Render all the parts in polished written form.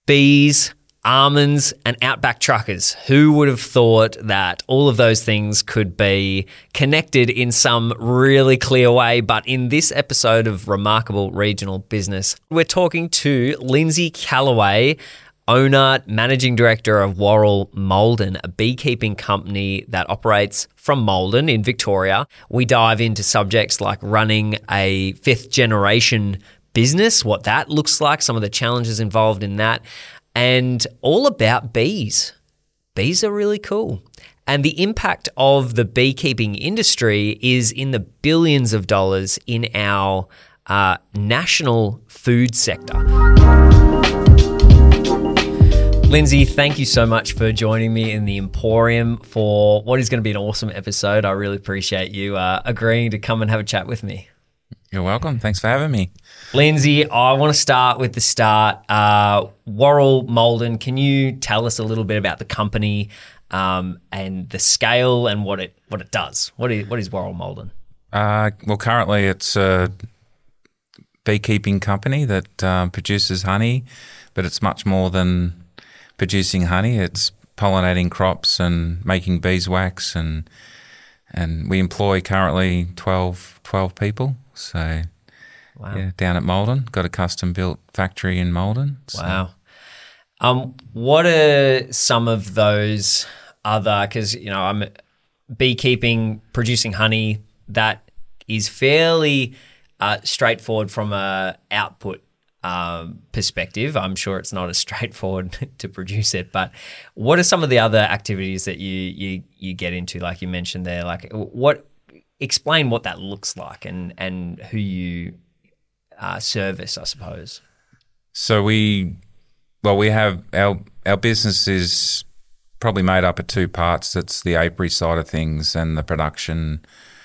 Bees, almonds, and Outback Truckers. Who would have thought that all of those things could be connected in some really clear way? But in this episode of Remarkable Regional Business, we're talking to Lindsay Callaway, owner, managing director of Worrell Maldon, a beekeeping company that operates from Maldon in Victoria. We dive into subjects like running a fifth generation business, what that looks like, some of the challenges involved in that, and all about bees. Bees are really cool. And the impact of the beekeeping industry is in the billions of dollars in our national food sector. Lindsay, thank you so much for joining me in the Emporium for what is going to be an awesome episode. I really appreciate you agreeing to come and have a chat with me. You're welcome. Thanks for having me. Lindsay, I want to start with the start. Worrell Maldon, can you tell us a little bit about the company and the scale and what it does? What is Worrell Maldon? Well, currently it's a beekeeping company that produces honey, but it's much more than producing honey. It's pollinating crops and making beeswax, and we employ currently 12 people. So, wow. Yeah, down at Maldon, got a custom-built factory in Maldon. So. Wow. What are some of those other, because, I'm beekeeping, producing honey, that is fairly straightforward from a output perspective. I'm sure it's not as straightforward to produce it, but what are some of the other activities that you get into, like you mentioned there? Like, explain what that looks like and who you service, I suppose. So we have our business is probably made up of two parts. That's the apiary side of things and the production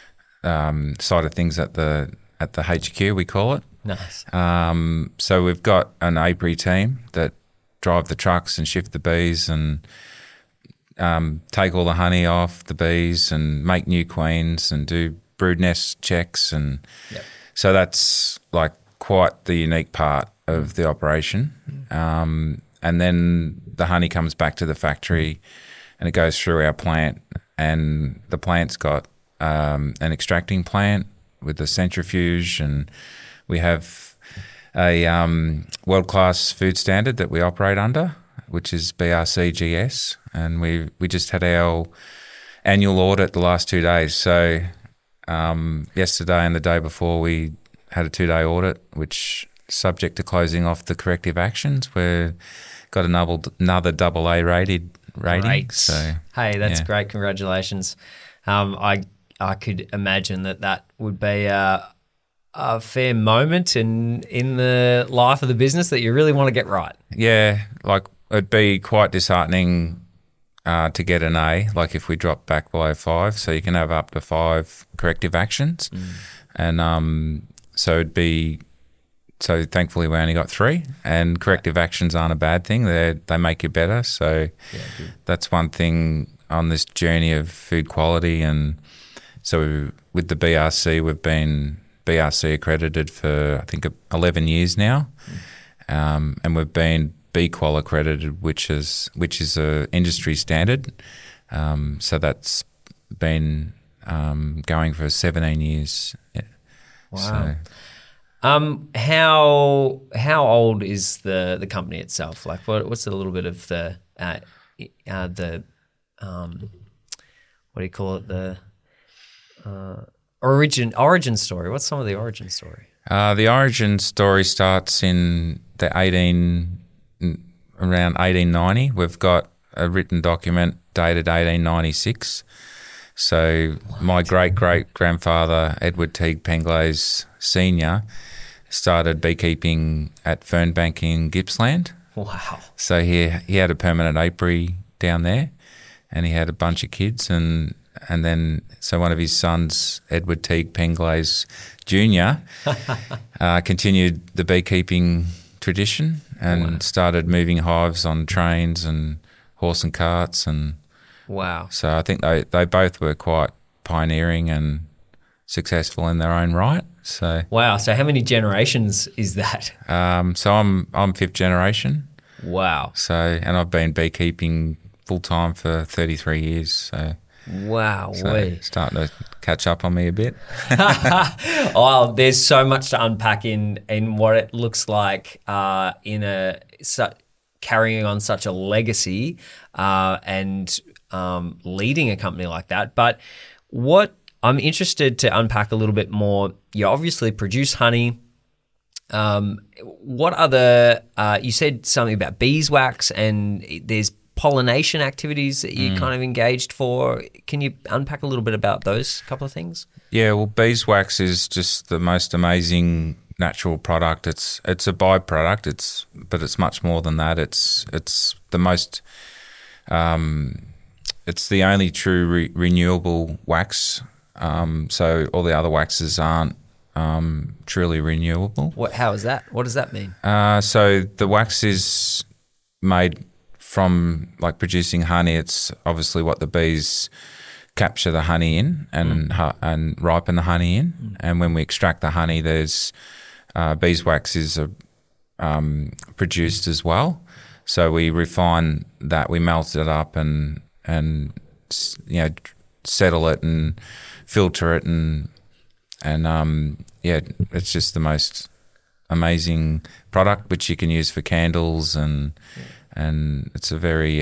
side of things at the HQ, we call it. Nice. So we've got an apiary team that drive the trucks and shift the bees and take all the honey off the bees and make new queens and do brood nest checks. And so that's like quite the unique part of the operation. And then the honey comes back to the factory and it goes through our plant, and the plant's got an extracting plant with a centrifuge, and we have a world-class food standard that we operate under, which is BRCGS, and we just had our annual audit the last 2 days. So yesterday and the day before, we had a 2-day audit, which, subject to closing off the corrective actions, we've got another AA rated rating. Great. So, hey, that's great. Congratulations. I could imagine that would be a fair moment in the life of the business that you really want to get right. Yeah, like it'd be quite disheartening to get an A, like if we drop back below 5. So you can have up to 5 corrective actions. And so thankfully we only got 3, and corrective actions aren't a bad thing. They make you better. So that's one thing on this journey of food quality. And so with the BRC, we've been BRC accredited for, I think, 11 years now. And we've been BQual accredited, which is a industry standard. So that's been going for 17 years. Yeah. Wow. How old is the company itself? Like, what's a little bit of the what do you call it? The origin story. What's some of the origin story? The origin story starts in the around 1890. We've got a written document dated 1896. So my great-great-grandfather, Edward Teague Penglaze Sr., started beekeeping at Fernbank in Gippsland. Wow. So he had a permanent apiary down there, and he had a bunch of kids, and then so one of his sons, Edward Teague Penglaze Jr., continued the beekeeping tradition and started moving hives on trains and horse and carts. And wow. So I think they both were quite pioneering and successful in their own right. So wow. So how many generations is that? So I'm 5th generation. Wow. So, and I've been beekeeping full time for 33 years. So Wow. it's starting to catch up on me a bit. Oh, there's so much to unpack in what it looks like carrying on such a legacy and leading a company like that. But what I'm interested to unpack a little bit more, you obviously produce honey. What other, you said something about beeswax, and there's pollination activities that you kind of engaged for. Can you unpack a little bit about those couple of things? Yeah, well, beeswax is just the most amazing natural product. It's a byproduct. But it's much more than that. It's the most. It's the only true renewable wax. So all the other waxes aren't truly renewable. How is that? What does that mean? So the wax is made from like producing honey. It's obviously what the bees capture the honey in and ripen the honey in. And when we extract the honey, there's beeswax is produced as well. So we refine that, we melt it up and settle it and filter it and it's just the most amazing product which you can use for candles and it's a very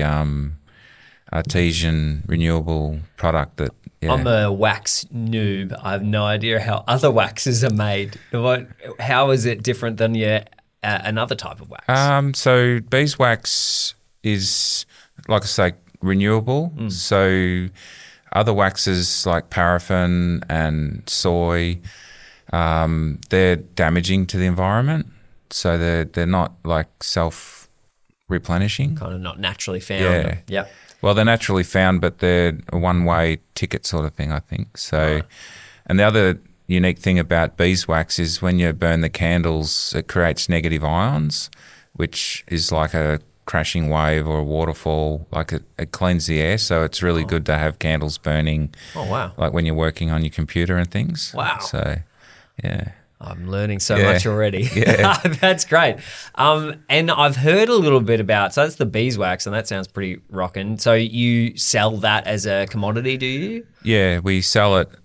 artesian renewable product that. Yeah. I'm a wax noob. I have no idea how other waxes are made. How is it different than another type of wax? So beeswax is, like I say, renewable. So other waxes like paraffin and soy, they're damaging to the environment. So they're not like self-replenishing. Kind of not naturally found. Yeah. Yep. Well, they're naturally found, but they're a one-way ticket sort of thing, I think. So, And the other unique thing about beeswax is when you burn the candles, it creates negative ions, which is like a crashing wave or a waterfall. Like it cleans the air, so it's really good to have candles burning. Oh, wow. Like when you're working on your computer and things. Wow. So, yeah. I'm learning so much already. Yeah. That's great. And I've heard a little bit about, so that's the beeswax, and that sounds pretty rocking. So you sell that as a commodity, do you? Yeah, we sell it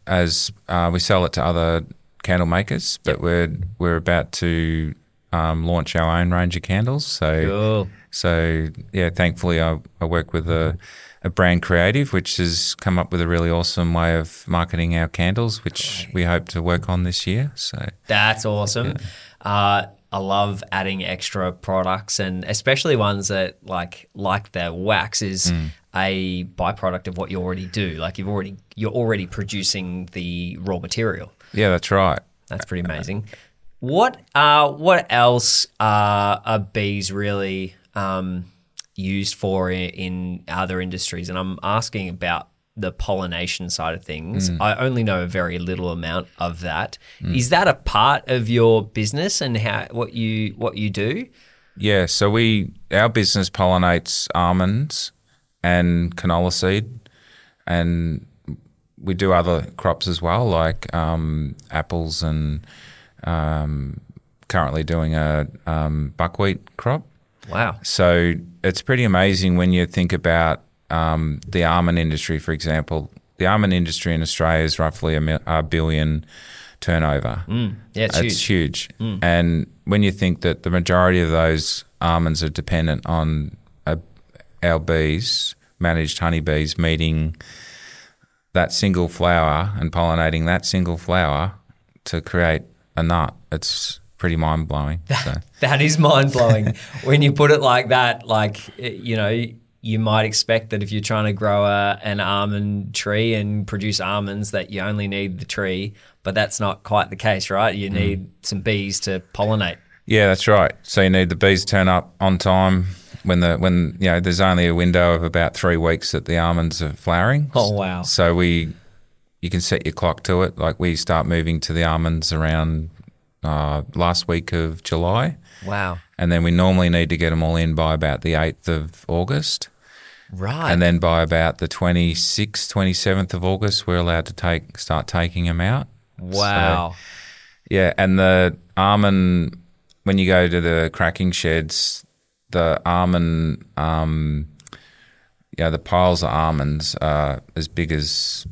to other candle makers, but we're about to launch our own range of candles. So, cool. So yeah, thankfully I work with a brand creative, which has come up with a really awesome way of marketing our candles, which we hope to work on this year. So that's awesome. Yeah. I love adding extra products, and especially ones that like the wax is a byproduct of what you already do. Like you're already producing the raw material. Yeah, that's right. That's pretty amazing. What else are bees really used for in other industries? And I'm asking about the pollination side of things. I only know a very little amount of that. Is that a part of your business and what you do? Yeah, so our business pollinates almonds and canola seed, and we do other crops as well, like apples and currently doing a buckwheat crop. Wow. So it's pretty amazing when you think about the almond industry, for example. The almond industry in Australia is roughly a billion turnover. Yeah, it's huge. And when you think that the majority of those almonds are dependent on our bees, managed honeybees, meeting that single flower and pollinating that single flower to create a nut, it's pretty mind-blowing. That is mind-blowing. When you put it like that, you might expect that if you're trying to grow an almond tree and produce almonds that you only need the tree, but that's not quite the case, right? You need some bees to pollinate. Yeah, that's right. So you need the bees to turn up on time when there's only a window of about 3 weeks that the almonds are flowering. Oh, wow. So you can set your clock to it. Like we start moving to the almonds around last week of July. Wow. And then we normally need to get them all in by about the 8th of August. Right. And then by about the 26th, 27th of August, we're allowed to start taking them out. Wow. So, yeah, and the almond, when you go to the cracking sheds, the almond, the piles of almonds are as big as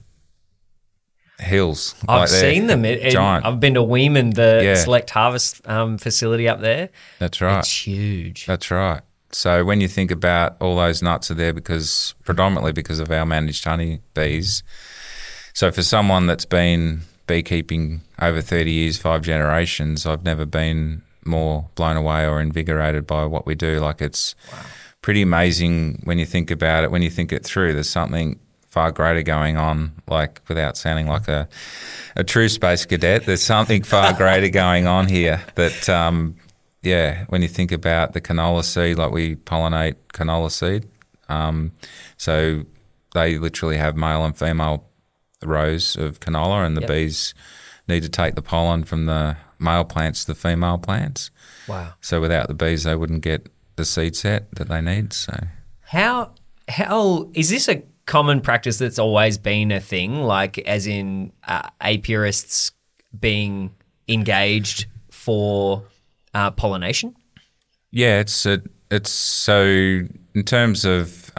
hills. I've seen them. Giant. I've been to Weeman, the Select Harvest facility up there. That's right. It's huge. That's right. So when you think about all those nuts are there predominantly because of our managed honey bees. So for someone that's been beekeeping over 30 years, 5 generations, I've never been more blown away or invigorated by what we do. Like it's pretty amazing when you think about it, when you think it through. There's something far greater going on, like without sounding like a true space cadet, there's something far greater going on here that, when you think about the canola seed, like we pollinate canola seed. So they literally have male and female rows of canola and the bees need to take the pollen from the male plants to the female plants. Wow. So without the bees, they wouldn't get the seed set that they need. So how is this a common practice that's always been a thing, like as in apiarists being engaged for pollination? Yeah, it's so in terms of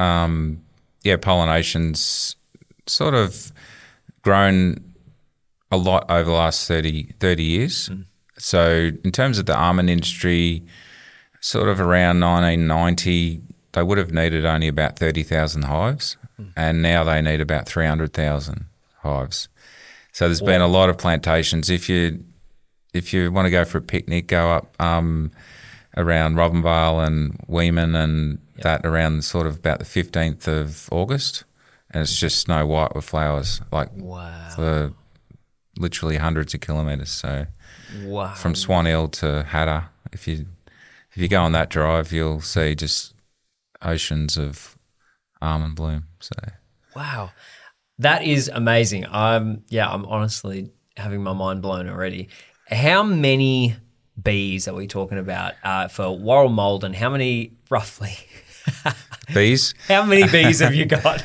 pollination's sort of grown a lot over the last 30 years. So in terms of the almond industry, sort of around 1990, they would have needed only about 30,000 hives, and now they need about 300,000 hives. So there's been a lot of plantations. If you want to go for a picnic, go up around Robinvale and Weeman and that around sort of about the 15th of August, and it's just snow white with flowers, like for literally hundreds of kilometres. So from Swan Hill to Hatter, if you go on that drive, you'll see just oceans of almond bloom. So wow, that is amazing. I'm honestly having my mind blown already. How many bees are we talking about for Warrell-Maldon? How many roughly? Bees? How many bees have you got?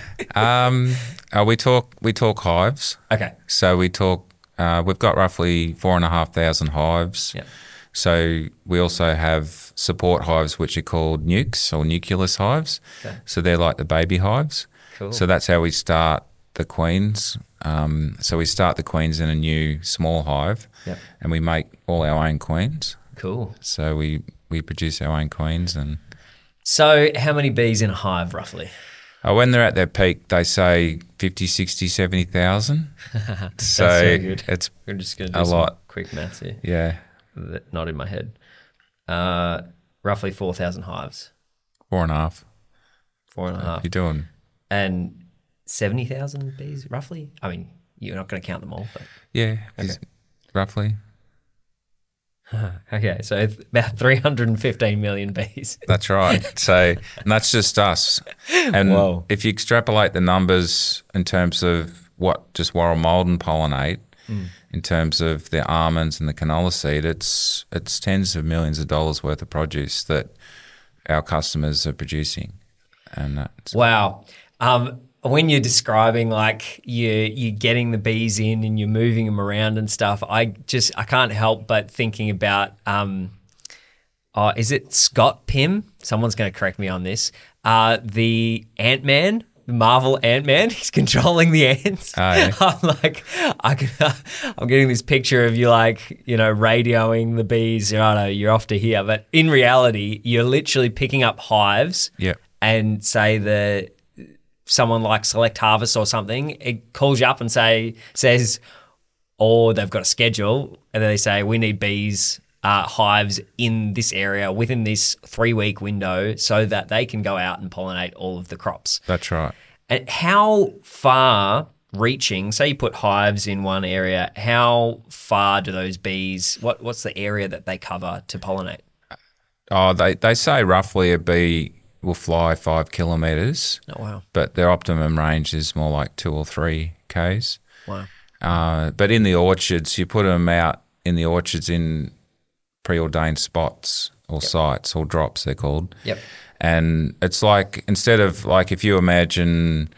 We talk hives. Okay. So we talk. We've got roughly 4,500 hives. Yep. So we also have support hives, which are called nukes or nucleus hives. Okay. So they're like the baby hives. Cool. So that's how we start the queens. So we start the queens in a new small hive, and we make all our own queens. Cool. So we produce our own queens. And so how many bees in a hive roughly? when they're at their peak, they say 50, 60, 70,000. So good. It's We're just going to do a some lot. quick maths here. Yeah, Not in my head. Roughly 4,000 hives. 4.5. 4.5. You're doing. And 70,000 bees roughly? I mean, you're not going to count them all, but Yeah, Okay. roughly. okay, so it's about 315 million bees. That's right. So, and that's just us. And Whoa. if you extrapolate the numbers in terms of what just Warrell-Maldon pollinate, in terms of the almonds and the canola seed, it's tens of millions of dollars worth of produce that our customers are producing. And that's, Wow. When you're describing like you're getting the bees in and you're moving them around and stuff, I can't help but thinking about is it Scott Pym? Someone's going to correct me on this. The Ant-Man, the Marvel Ant-Man, he's controlling the ants. Oh, yeah. I'm getting this picture of you like, radioing the bees. You're off to here. But in reality, you're literally picking up hives and say someone like Select Harvest or something, it calls you up and says, or they've got a schedule, and then they say, we need bees, hives in this area within this 3-week window so that they can go out and pollinate all of the crops. That's right. And how far reaching, say you put hives in one area, how far do those bees, what's the area that they cover to pollinate? Oh, they say roughly a bee will fly 5 kilometres. Oh, wow. But their optimum range is more like 2 or 3 Ks. Wow. But in the orchards, you put them out in the orchards in preordained spots or sites or drops, they're called. Yep. And it's like, instead of like, if you imagine,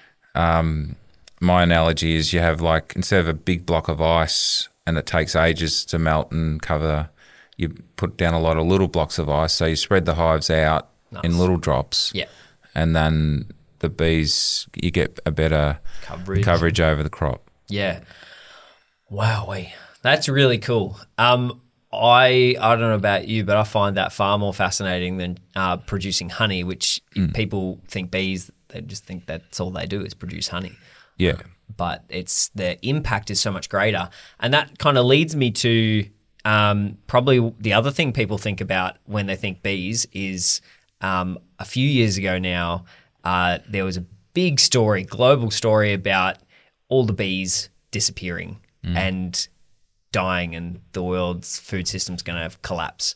my analogy is you have like, instead of a big block of ice and it takes ages to melt and cover, you put down a lot of little blocks of ice. So you spread the hives out in little drops. Yeah. And then the bees, you get a better coverage over the crop. Yeah. Wowee. That's really cool. I don't know about you, but I find that far more fascinating than producing honey, which people think bees, they just think that's all they do is produce honey. Yeah. But the impact is so much greater. And that kind of leads me to probably the other thing people think about when they think bees is a few years ago now, there was a big story, global story about all the bees disappearing and dying, and the world's food system's going to collapse.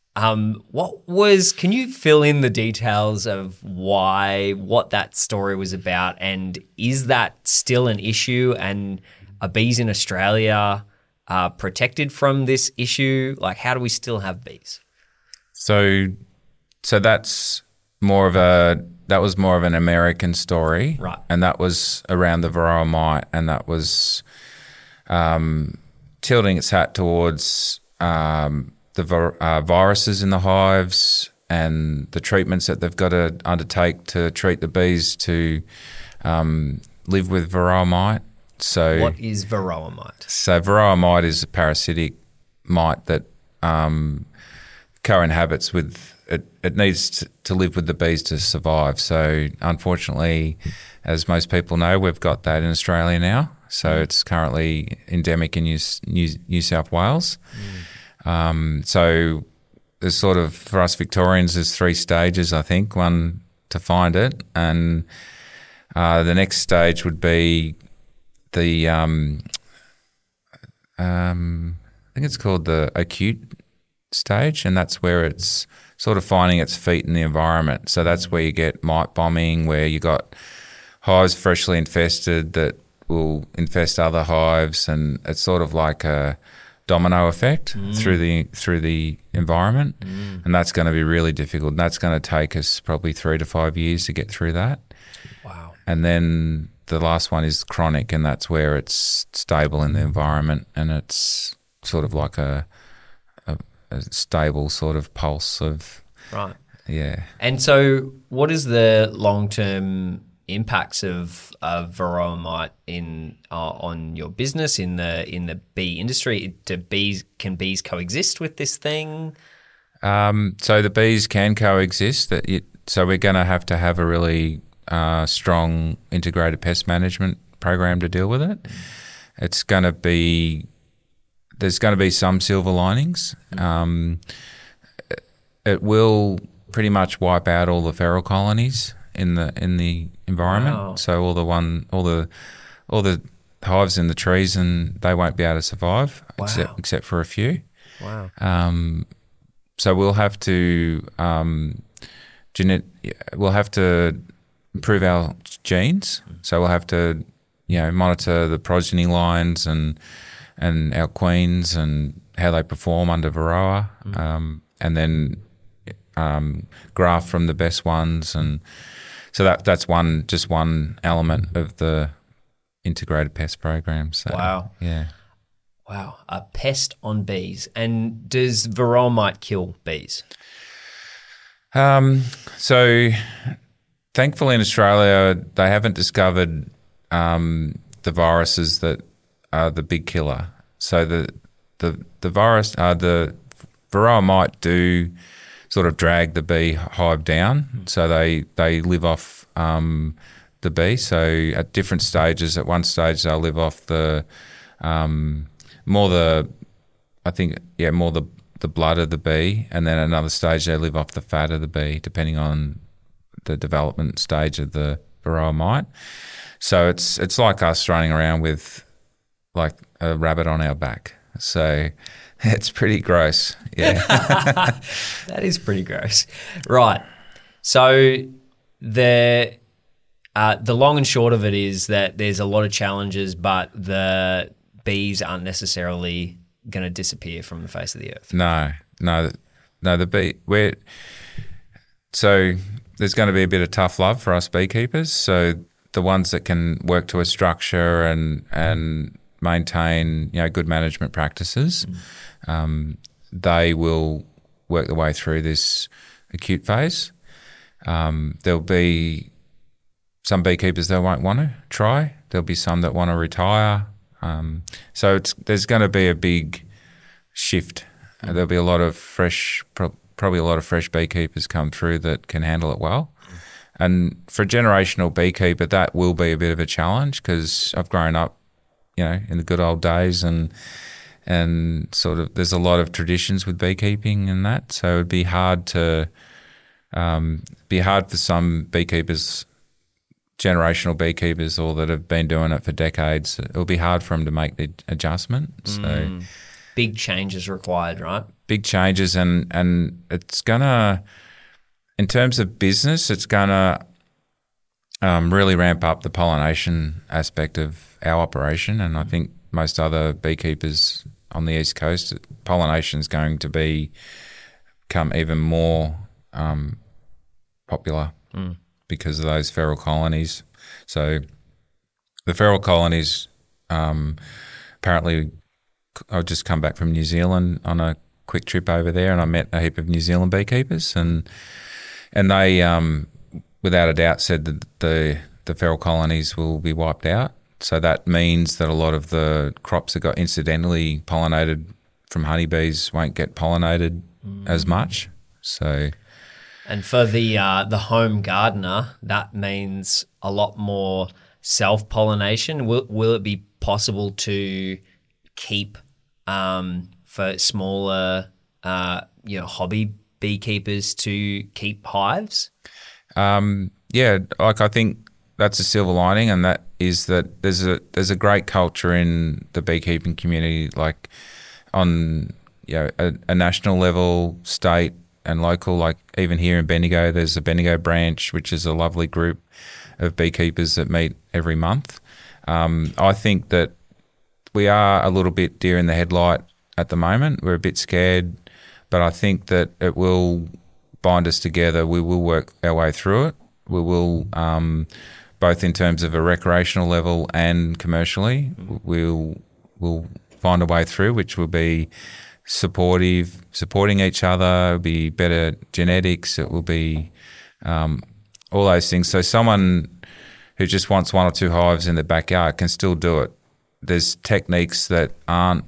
Can you fill in the details of what that story was about, and is that still an issue, and are bees in Australia protected from this issue? Like, how do we still have bees? So that's that was more of an American story. Right. And that was around the varroa mite, and that was tilting its hat towards the viruses in the hives and the treatments that they've got to undertake to treat the bees to live with varroa mite. So, what is varroa mite? So varroa mite is a parasitic mite that co-inhabits with it needs to live with the bees to survive. So unfortunately, as most people know, we've got that in Australia now. So it's currently endemic in New South Wales. So there's sort of, for us Victorians, there's 3 stages, I think. One, to find it, and the next stage would be the I think it's called the acute stage, and that's where it's sort of finding its feet in the environment. So that's where you get mite bombing, where you got hives freshly infested that will infest other hives, and it's sort of like a domino effect through the environment, and that's going to be really difficult. And that's going to take us probably 3 to 5 years to get through that. Wow. And then the last one is chronic, and that's where it's stable in the environment, and it's sort of like a stable sort of pulse of right. Yeah. And so, what is the long-term impacts of varroa mite on your business in the bee industry? Can bees coexist with this thing? So the bees can coexist. So we're going to have a really strong integrated pest management program to deal with it. There's going to be some silver linings. It will pretty much wipe out all the feral colonies in the environment. Wow. So all the hives in the trees, and they won't be able to survive. Wow. except for a few. Wow. So we'll have to improve our genes. So we'll have to monitor the progeny lines and our queens and how they perform under varroa, and then graft from the best ones, and so that's one element of the integrated pest program. So, wow. Yeah. Wow. A pest on bees. And does varroa mite kill bees? So thankfully in Australia, they haven't discovered the viruses that are the big killer. So the virus, the varroa mite do sort of drag the bee hive down. So they live off the bee. So at different stages, at one stage they'll live off the blood of the bee, and then at another stage they live off the fat of the bee, depending on the development stage of the varroa mite. So it's like us running around with like a rabbit on our back. So it's pretty gross. Yeah. That is pretty gross. Right. So the long and short of it is that there's a lot of challenges, but the bees aren't necessarily going to disappear from the face of the earth. No, the bee. So there's going to be a bit of tough love for us beekeepers. So the ones that can work to a structure and maintain good management practices, they will work their way through this acute phase. There'll be some beekeepers that won't want to try. There'll be some that want to retire. So there's going to be a big shift. There'll be a lot of probably a lot of fresh beekeepers come through that can handle it well. And for a generational beekeeper, that will be a bit of a challenge because I've grown up, in the good old days and sort of there's a lot of traditions with beekeeping and that. So it'd be hard for some beekeepers, generational beekeepers, or that have been doing it for decades. It'll be hard for them to make the adjustment. So big changes required, right? Big changes, and it's gonna, in terms of business, it's gonna really ramp up the pollination aspect of our operation. And I think most other beekeepers on the East Coast, pollination is going to become even more popular because of those feral colonies. So the feral colonies, apparently, I've just come back from New Zealand on a quick trip over there, and I met a heap of New Zealand beekeepers, and they, without a doubt, said that the feral colonies will be wiped out. So that means that a lot of the crops that got incidentally pollinated from honeybees won't get pollinated as much. So, and for the home gardener, that means a lot more self-pollination. Will it be possible to keep for smaller, hobby beekeepers to keep hives? Yeah, I think that's a silver lining, and that is that there's a great culture in the beekeeping community, like on a national level, state and local. Like even here in Bendigo, there's a Bendigo branch, which is a lovely group of beekeepers that meet every month. I think that we are a little bit deer in the headlight at the moment. We're a bit scared, but I think that it will bind us together. We will work our way through it. We will, both in terms of a recreational level and commercially, we'll find a way through, which will be supporting each other. It'll be better genetics. It will be all those things. So someone who just wants one or two hives in their backyard can still do it. There's techniques that aren't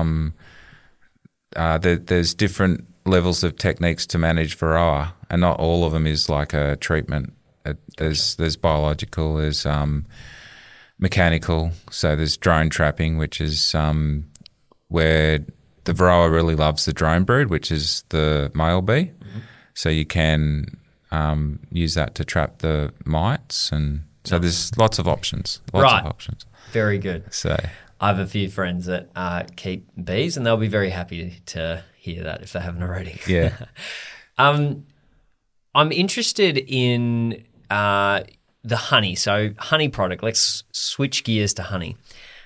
there's different levels of techniques to manage varroa, and not all of them is like a treatment. There's biological, there's mechanical. So there's drone trapping, which is where the varroa really loves the drone brood, which is the male bee. So you can use that to trap the mites, and so there's lots of options. Lots of options. Very good. So I have a few friends that keep bees, and they'll be very happy to hear that if they haven't already. Yeah. I'm interested in the honey. So honey product. Let's switch gears to honey.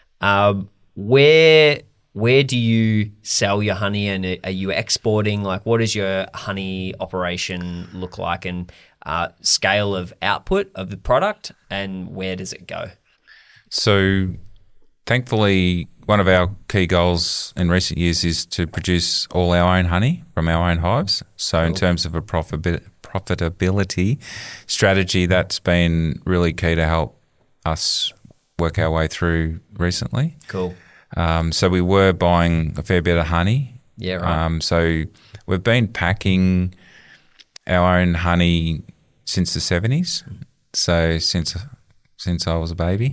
Where do you sell your honey, and are you exporting? Like, what does your honey operation look like, and scale of output of the product, and where does it go? So thankfully, one of our key goals in recent years is to produce all our own honey from our own hives. So in terms of a profitability strategy, that's been really key to help us work our way through recently. Cool. So we were buying a fair bit of honey. Yeah, right. So we've been packing our own honey since the 70s. So since I was a baby.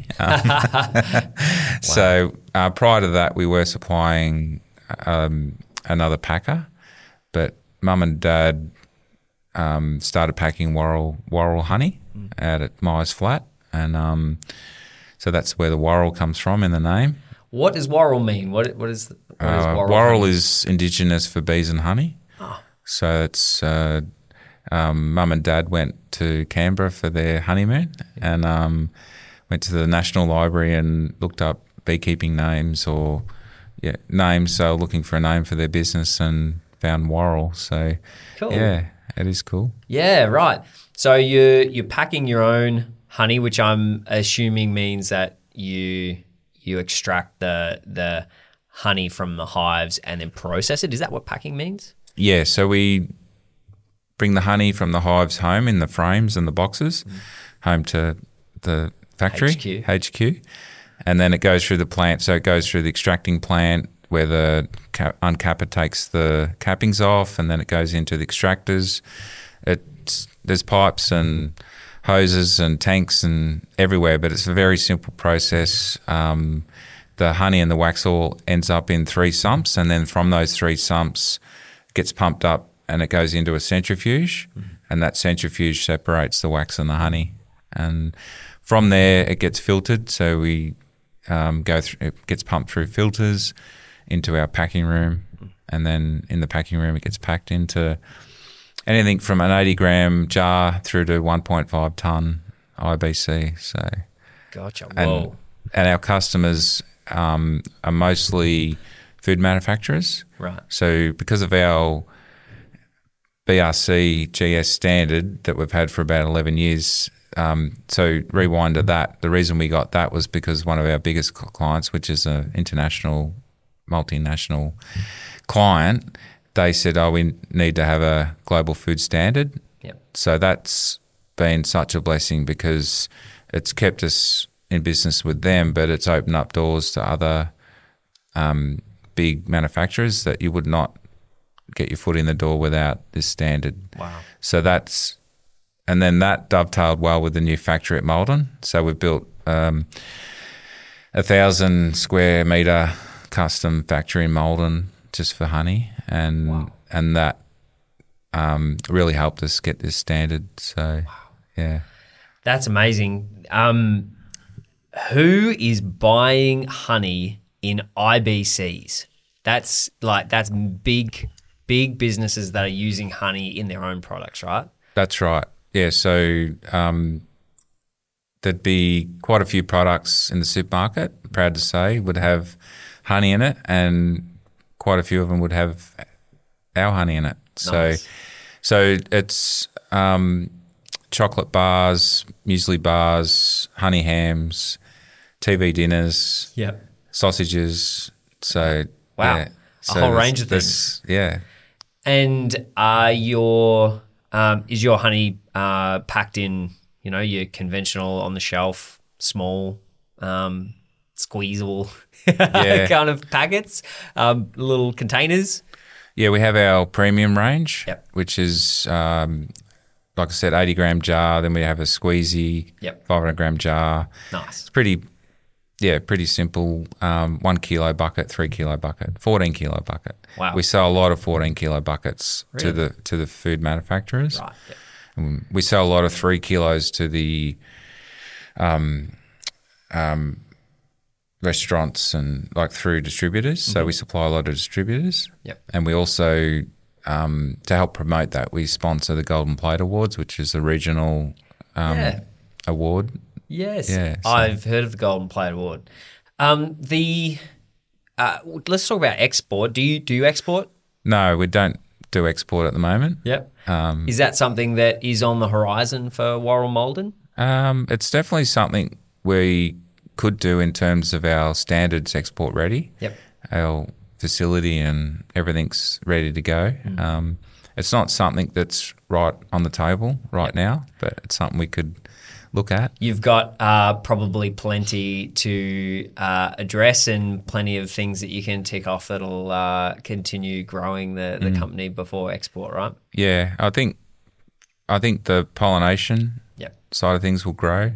So prior to that, we were supplying another packer, but Mum and Dad started packing Worrell honey out at Myers Flat, and so that's where the Worrell comes from in the name. What does Worrell mean? What is Worrell? Worrell is Indigenous for bees and honey. Oh. So it's Mum and Dad went to Canberra for their honeymoon, and went to the National Library and looked up beekeeping names names. So looking for a name for their business and found Worrell. So cool. Yeah, it is cool. Yeah, right. So you're packing your own honey, which I'm assuming means that you extract the honey from the hives and then process it. Is that what packing means? Yeah. So we bring the honey from the hives home in the frames and the boxes, home to the factory, HQ. And then it goes through the plant. So it goes through the extracting plant where the uncapper takes the cappings off, and then it goes into the extractors. There's pipes and hoses and tanks and everywhere, but it's a very simple process. The honey and the wax oil ends up in 3 sumps, and then from those 3 sumps it gets pumped up and it goes into a centrifuge, and that centrifuge separates the wax and the honey. And from there it gets filtered, so we go through, it gets pumped through filters into our packing room, and then in the packing room it gets packed into anything from an 80-gram jar through to 1.5 tonne IBC. So, gotcha. Whoa. And our customers are mostly food manufacturers. Right. So because of our BRC GS standard that we've had for about 11 years, so rewind to that, the reason we got that was because one of our biggest clients, which is an international, multinational client, they said, we need to have a global food standard. Yep. So that's been such a blessing because it's kept us in business with them, but it's opened up doors to other big manufacturers that you would not get your foot in the door without this standard. Wow. So and then that dovetailed well with the new factory at Maldon. So we've built 1,000 square metre custom factory in Maldon just for honey, and that really helped us get this standard. So, yeah. That's amazing. Who is buying honey in IBCs? That's big businesses that are using honey in their own products, right? That's right. Yeah. So there'd be quite a few products in the supermarket, proud to say, would have honey in it, and quite a few of them would have our honey in it. Nice. So it's chocolate bars, muesli bars, honey hams, TV dinners, sausages. So wow, yeah. A whole range of things. Yeah. And is your honey packed in, your conventional on the shelf, small, squeezable kind of packets, little containers? Yeah, we have our premium range, Yep. which is, like I said, 80-gram jar. Then we have a squeezy, 500-gram jar. Nice. It's pretty simple. 1 kilo bucket, 3 kilo bucket, 14 kilo bucket. Wow. We sell a lot of 14 kilo buckets Really? to the food manufacturers. Right. Yep. We sell a lot of 3 kilos to the restaurants and through distributors. So we supply a lot of distributors. Yep. And we also, to help promote that, we sponsor the Golden Plate Awards, which is a regional award. Yes. Yeah, so. I've heard of the Golden Plate Award. Let's talk about export. Do you export? No, we don't do export at the moment. Yep. Is that something that is on the horizon for Worrell Maldon? It's definitely something we could do in terms of our standards export ready. Yep. Our facility and everything's ready to go. It's not something that's right on the table right now, but it's something we could look at. You've got probably plenty to address and plenty of things that you can tick off that'll continue growing the company before export, right? Yeah, I think the pollination side of things will grow.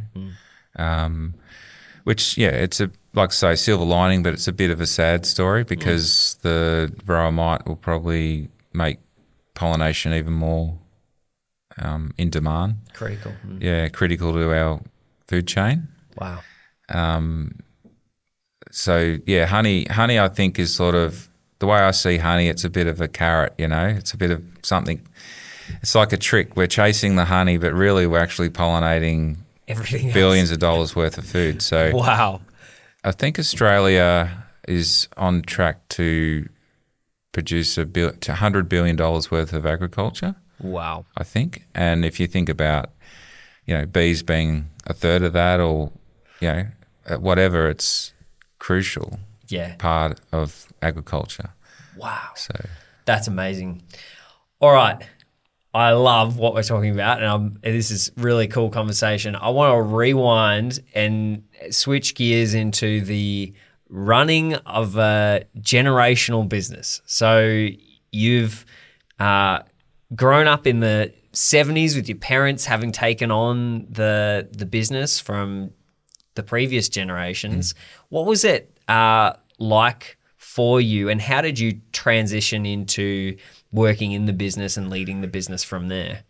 Which, it's like I say, silver lining, but it's a bit of a sad story because the varroa mite will probably make pollination even more in demand. Critical. Yeah, critical to our food chain. Wow. So, honey I think is sort of, the way I see honey, it's a bit of a carrot, it's a bit of something, it's like a trick. We're chasing the honey, but really we're actually pollinating everything billions of dollars worth of food. So wow. I think Australia is on track to produce $100 billion worth of agriculture. Wow. I think. And if you think about, bees being a third of that, or, whatever, it's crucial part of agriculture. Wow. So that's amazing. All right. I love what we're talking about, and this is really cool conversation. I want to rewind and switch gears into the running of a generational business. So you've grown up in the 70s with your parents having taken on the business from the previous generations. What was it like for you, and how did you transition into working in the business and leading the business from there?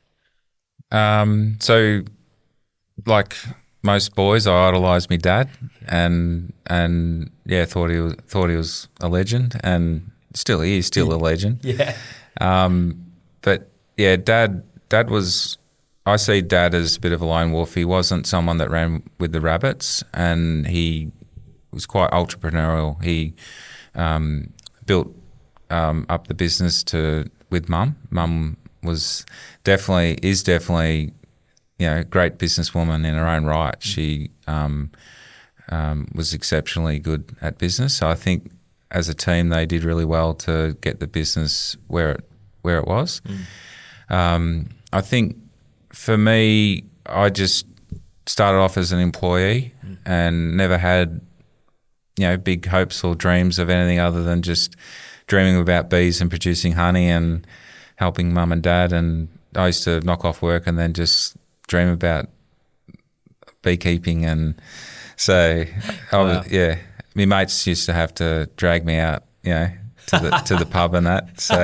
So, like most boys, I idolised my dad, and yeah, thought he was a legend, and still he is still a legend. Yeah. But yeah, dad was. I see Dad as a bit of a lone wolf. He wasn't someone that ran with the rabbits, and he was quite entrepreneurial. He built up the business with Mum. Mum is definitely a great businesswoman in her own right. She was exceptionally good at business. So I think as a team they did really well to get the business where it was. I think for me, I just started off as an employee and never had big hopes or dreams of anything other than just dreaming about bees and producing honey and helping Mum and Dad. And I used to knock off work and then just dream about beekeeping. And so, Wow. my mates used to have to drag me out, to the pub and that. So,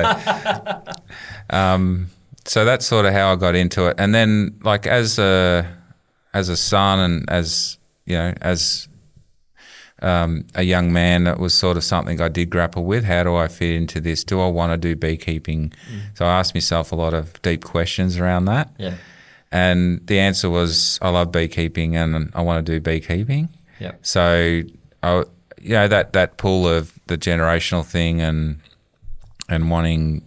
so that's sort of how I got into it. And then, like as a son and as a young man, that was sort of something I did grapple with. How do I fit into this? Do I want to do beekeeping? So I asked myself a lot of deep questions around that. Yeah. And the answer was, I love beekeeping and I want to do beekeeping. Yeah. So, that pull of the generational thing and wanting,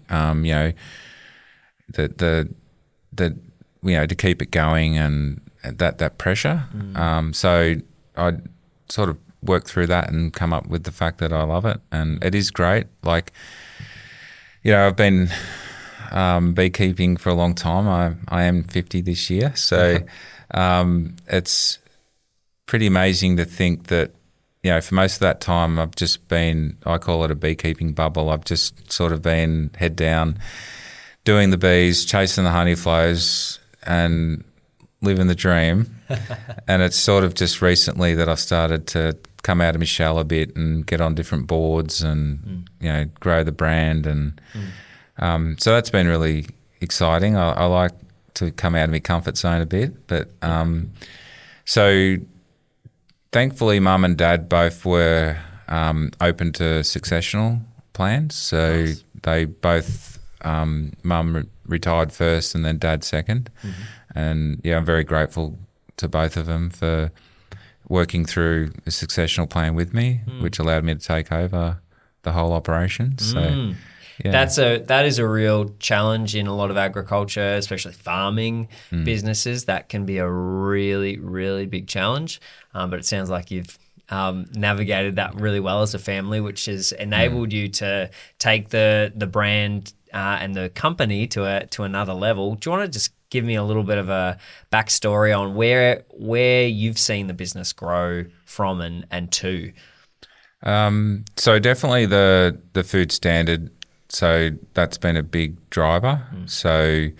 to keep it going and that pressure. So I sort of work through that and come up with the fact that I love it, and it is great. Like, I've been beekeeping for a long time. I am 50 this year, so it's pretty amazing to think that for most of that time I've just been, I call it a beekeeping bubble. I've just sort of been head down, doing the bees, chasing the honey flows, and living the dream. And it's sort of just recently that I've started to come out of my shell a bit and get on different boards and grow the brand, and so that's been really exciting. I like to come out of my comfort zone a bit, but so thankfully Mum and Dad both were open to successional plans. So Nice. they both, Mum retired first and then Dad second, and I'm very grateful to both of them for working through a successional plan with me, which allowed me to take over the whole operation. So, That is a real challenge in a lot of agriculture, especially farming businesses. That can be a really, really big challenge. But it sounds like you've navigated that really well as a family, which has enabled you to take the brand and the company to another level. Do you want to just give me a little bit of a backstory on where you've seen the business grow from and to? So definitely the food standard. So that's been a big driver. So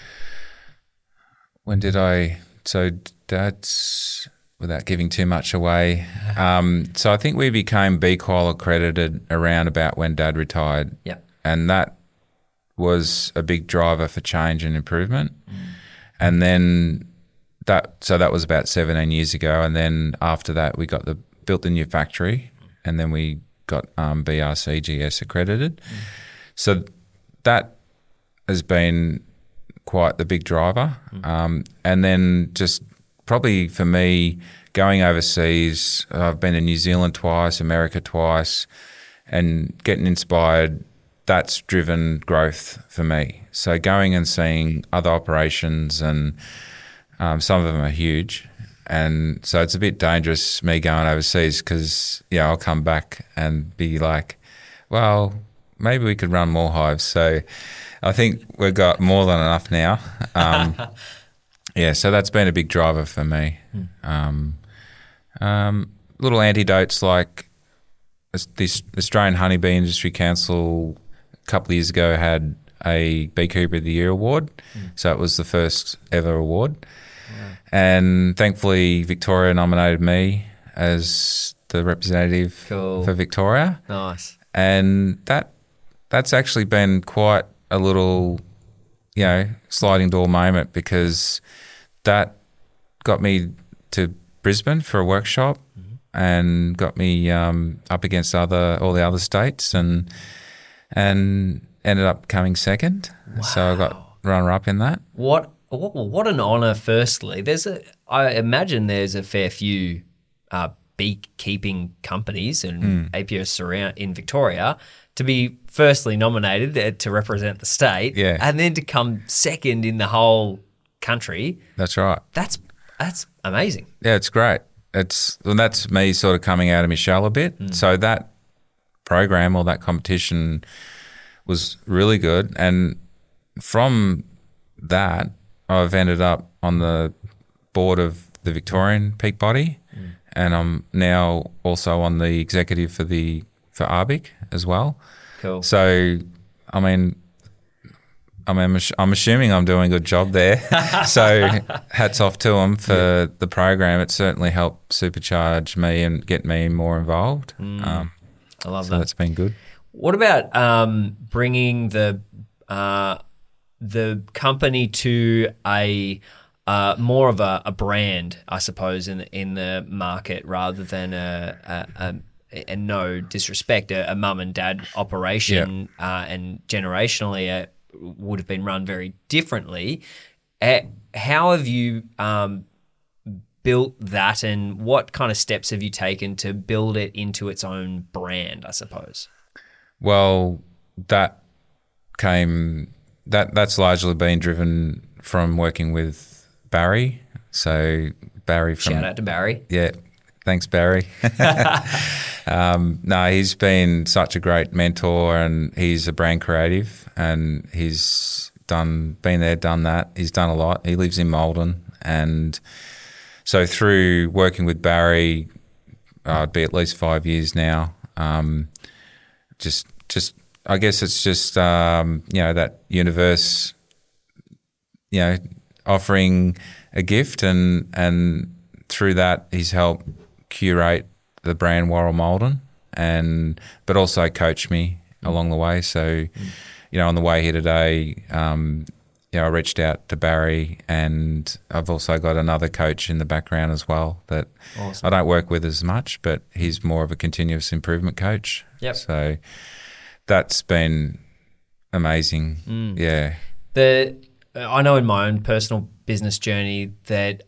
Dad's, without giving too much away, so I think we became B Qual accredited around about when Dad retired. Yeah. And that was a big driver for change and improvement. And then that was about 17 years ago. And then after that, we built the new factory, and then we got BRCGS accredited. So that has been quite the big driver. And then just probably for me, going overseas, I've been to New Zealand twice, America twice, and getting inspired, that's driven growth for me. So going and seeing other operations, and some of them are huge. And so it's a bit dangerous me going overseas because, I'll come back and be like, well, maybe we could run more hives. So I think we've got more than enough now. Yeah, so that's been a big driver for me. Little antidotes like the Australian Honeybee Industry Council a couple of years ago had a Beekeeper of the Year award. So it was the first ever award. Wow. And thankfully Victoria nominated me as the representative for Victoria. Nice. And that's actually been quite a little, sliding door moment, because that got me to Brisbane for a workshop and got me up against all the other states and ended up coming second. Wow. So I got runner-up in that. What an honour, firstly. I imagine there's a fair few beekeeping companies and apiarists around in Victoria to be firstly nominated to represent the state, and then to come second in the whole country. That's right. That's amazing. Yeah, it's great. That's me sort of coming out of my shell a bit. So that program or that competition was really good, and from that I've ended up on the board of the Victorian Peak Body, and I'm now also on the executive for ARBIC as well. Cool. So, I'm assuming I'm doing a good job there. So hats off to them for the program. It certainly helped supercharge me and get me more involved. I love so that. That's been good. What about bringing the company to a more of a brand, I suppose, in the market, rather than and no disrespect, a mum and dad operation, and generationally would have been run very differently. How have you built that, and what kind of steps have you taken to build it into its own brand, I suppose? Well, that's largely been driven from working with Barry. So Barry Shout out to Barry. Yeah. Thanks, Barry. No, he's been such a great mentor, and he's a brand creative, and he's been there, done that. He's done a lot. He lives in Malden, and so through working with Barry, it'd be at least 5 years now. Just I guess it's just that universe, offering a gift, and through that he's helped curate the brand Worrell Malden, but also coach me along the way. So, on the way here today, I reached out to Barry, and I've also got another coach in the background as well that I don't work with as much, but he's more of a continuous improvement coach. Yep. So that's been amazing. Yeah. I know in my own personal business journey that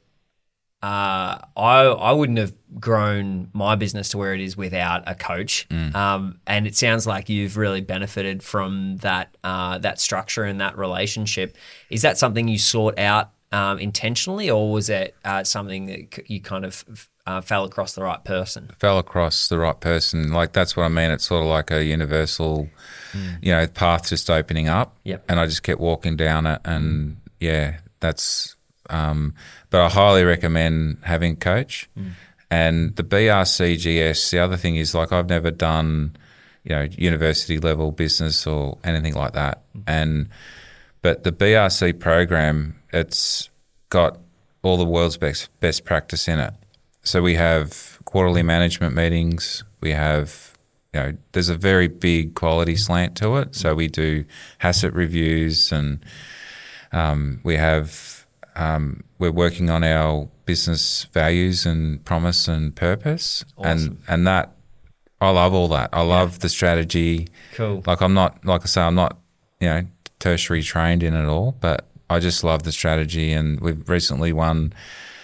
I wouldn't have grown my business to where it is without a coach. And it sounds like you've really benefited from that structure and that relationship. Is that something you sought out intentionally, or was it something that you kind of fell across the right person? Fell across the right person. Like, that's what I mean. It's sort of like a universal, path just opening up. Yep. And I just kept walking down it, and that's. But I highly recommend having a coach. And the BRCGS, the other thing is, like, I've never done, university level business or anything like that. But the BRC program, it's got all the world's best practice in it. So we have quarterly management meetings. We have, there's a very big quality slant to it. So we do HACCP reviews, and we have. We're working on our business values and promise and purpose. Awesome. And that, I love all that. I love the strategy. Cool. Like, I'm not tertiary trained in it all, but I just love the strategy. And we've recently won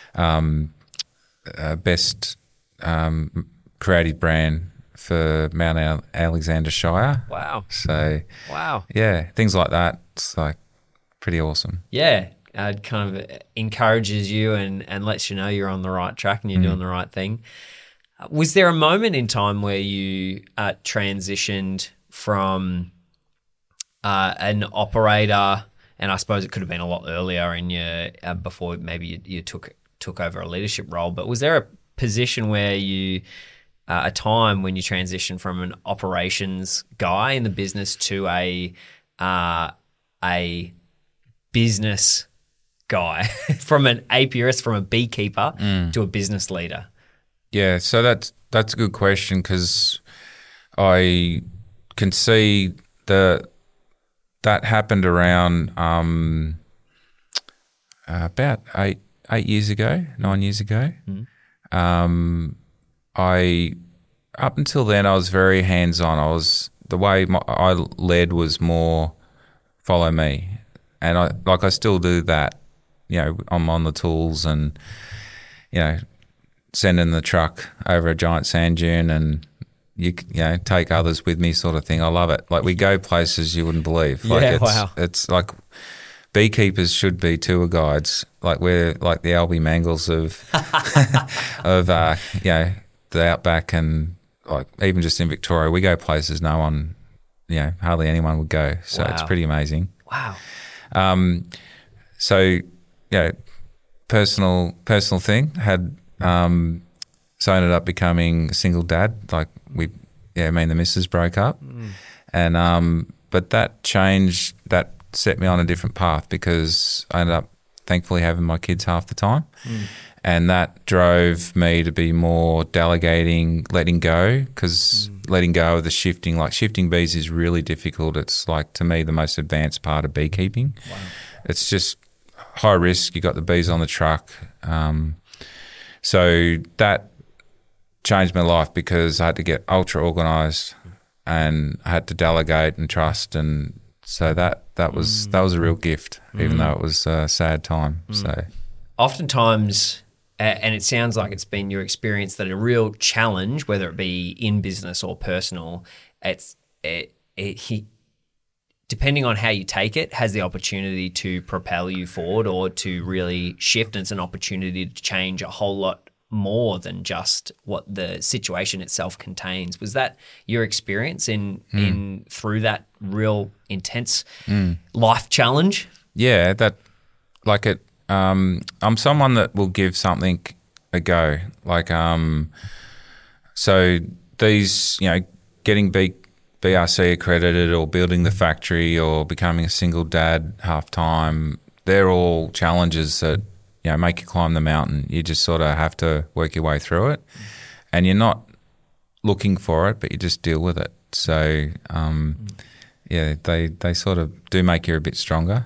best creative brand for Mount Alexander Shire. Wow. So, wow. Yeah, things like that. It's like pretty awesome. Yeah. It kind of encourages you and lets you know you're on the right track and you're doing the right thing. Was there a moment in time where you transitioned from an operator, and I suppose it could have been a lot earlier in your before maybe you took over a leadership role. But was there a position where you a time when you transitioned from an operations guy in the business to a business guy from an apiarist, from a beekeeper to a business leader? Yeah, so that's a good question because I can see that happened around about 9 years ago. I up until then I was very hands on. The way I led was more follow me, and I still do that. I'm on the tools and sending the truck over a giant sand dune and you take others with me sort of thing. I love it. Like we go places you wouldn't believe. Wow. It's like beekeepers should be tour guides. Like we're like the Albie Mangles of the outback, and like even just in Victoria, we go places no one, hardly anyone would go. So Wow. It's pretty amazing. Wow. So personal thing had so I ended up becoming a single dad. Like me and the missus broke up, and but that set me on a different path because I ended up thankfully having my kids half the time, and that drove me to be more delegating, letting go, because letting go of the shifting. Like shifting bees is really difficult. It's like to me the most advanced part of beekeeping. Wow. It's just high risk. You got the bees on the truck. So that changed my life because I had to get ultra organised and I had to delegate and trust, and so that was a real gift, even though it was a sad time. So Oftentimes, and it sounds like it's been your experience, that a real challenge, whether it be in business or personal, depending on how you take it, has the opportunity to propel you forward or to really shift. And it's an opportunity to change a whole lot more than just what the situation itself contains. Was that your experience in through that real intense life challenge? yeah, that like it. I'm someone that will give something a go. Like so these getting BRC accredited or building the factory or becoming a single dad half time, they're all challenges that make you climb the mountain. You just sort of have to work your way through it, and you're not looking for it, but you just deal with it. So they sort of do make you a bit stronger.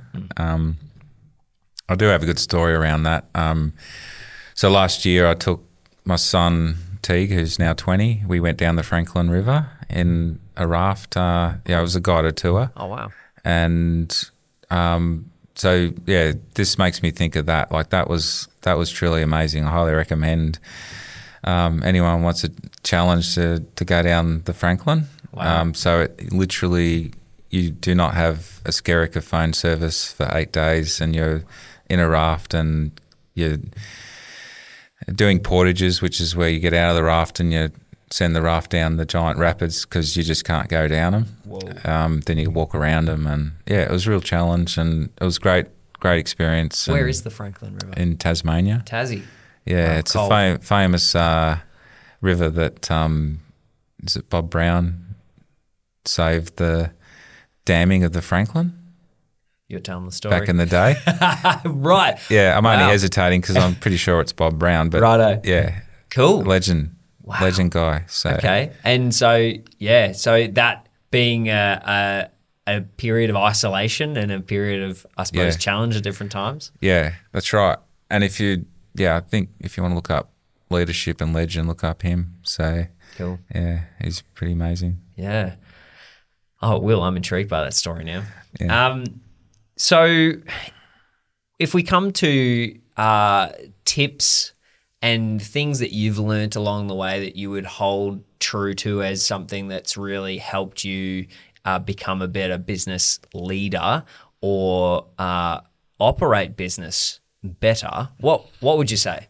I do have a good story around that. So last year I took my son Teague, who's now 20. We went down the Franklin River in a raft. It was a guided tour. Oh, wow. And so this makes me think of that. Like that was truly amazing. I highly recommend anyone who wants a challenge to go down the Franklin. Wow. So it literally, you do not have a Skerricker phone service for 8 days, and you're in a raft and you're doing portages, which is where you get out of the raft and you send the raft down the giant rapids because you just can't go down them. Whoa. Then you walk around them, and it was a real challenge, and it was great experience. Where is the Franklin River? In Tasmania. Tassie. Yeah, Wow, it's cold. a famous river that is it Bob Brown saved the damming of the Franklin You're telling the story. back in the day. Right. Yeah, I'm only Wow. hesitating because I'm pretty sure it's Bob Brown. But Righto. yeah, Cool. legend guy. So Okay. And so that being a period of isolation and a period of, I suppose, Yeah. challenge at different times. yeah, that's right. And I think if you want to look up leadership and legend, look up him. So Cool. yeah, he's pretty amazing. Yeah. Oh, Will, I'm intrigued by that story now. Yeah. So if we come to tips and things that you've learnt along the way that you would hold true to as something that's really helped you become a better business leader or operate business better, what would you say?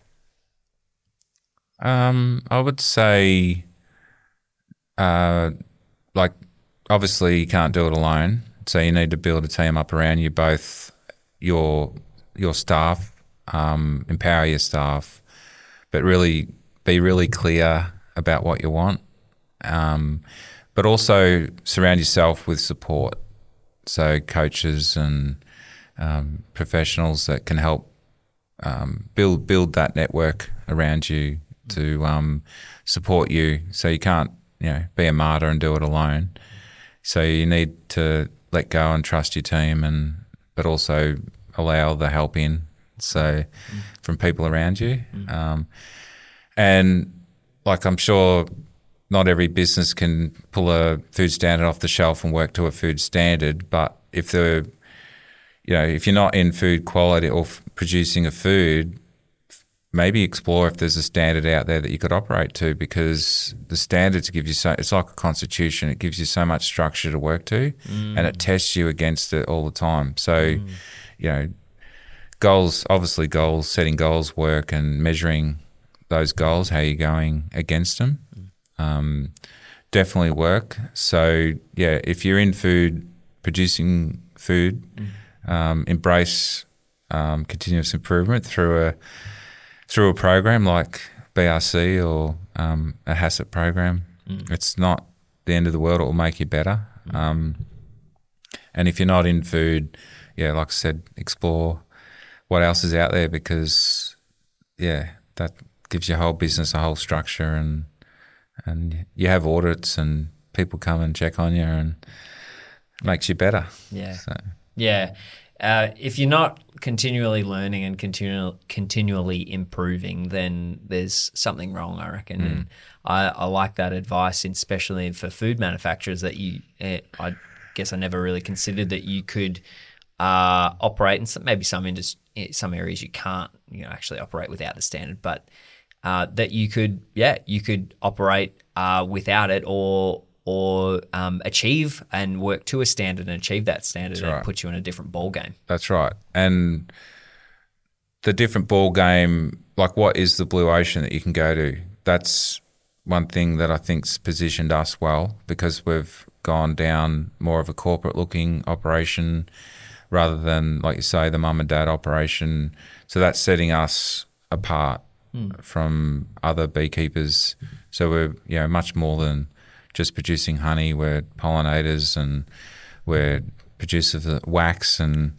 I would say, like, obviously you can't do it alone. So you need to build a team up around you, both your staff, empower your staff, but really be really clear about what you want. But also surround yourself with support. So coaches and professionals that can help build that network around you to support you. So you can't, be a martyr and do it alone. So you need to let go and trust your team, but also allow the help in. So from people around you, and like I'm sure not every business can pull a food standard off the shelf and work to a food standard, but if you're not in food quality or producing a food, maybe explore if there's a standard out there that you could operate to, because the standards give you it's like a constitution. It gives you so much structure to work to, and it tests you against it all the time. So, setting goals work, and measuring those goals, how you're going against them, definitely work. So, if you're in food, producing food, embrace continuous improvement through a program like BRC or a HACCP program. It's not the end of the world. It will make you better. And if you're not in food, like I said, explore what else is out there, because that gives your whole business a whole structure, and you have audits and people come and check on you, and it makes you better. If you're not continually learning and continually improving, then there's something wrong, I reckon. And I like that advice, especially for food manufacturers, that I guess I never really considered that you could operate in maybe some areas you can't actually operate without the standard, but that you could operate without it, or achieve and work to a standard and achieve that standard. That's right. And put you in a different ball game. That's right. And the different ball game, like what is the blue ocean that you can go to? That's one thing that I think's positioned us well, because we've gone down more of a corporate looking operation rather than, like you say, the mum and dad operation. So that's setting us apart from other beekeepers. So we're much more than just producing honey. We're pollinators, and we're producers of wax, and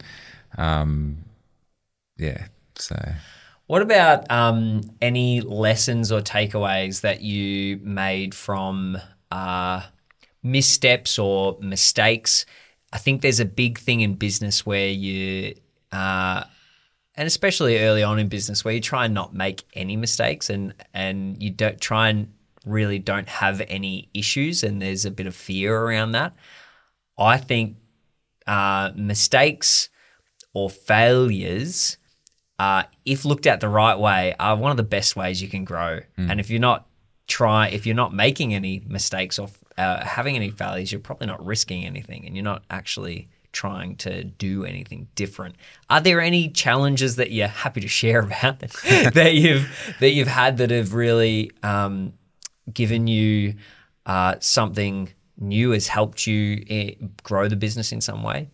so. What about any lessons or takeaways that you made from missteps or mistakes? I think there's a big thing in business where you, and especially early on in business, where you try and not make any mistakes, and you don't try and really don't have any issues, and there's a bit of fear around that. I think mistakes or failures, if looked at the right way, are one of the best ways you can grow. And if you're not making any mistakes or having any failures, you're probably not risking anything, and you're not actually trying to do anything different. Are there any challenges that you're happy to share about that you've had that have really given you something new, has helped you grow the business in some way?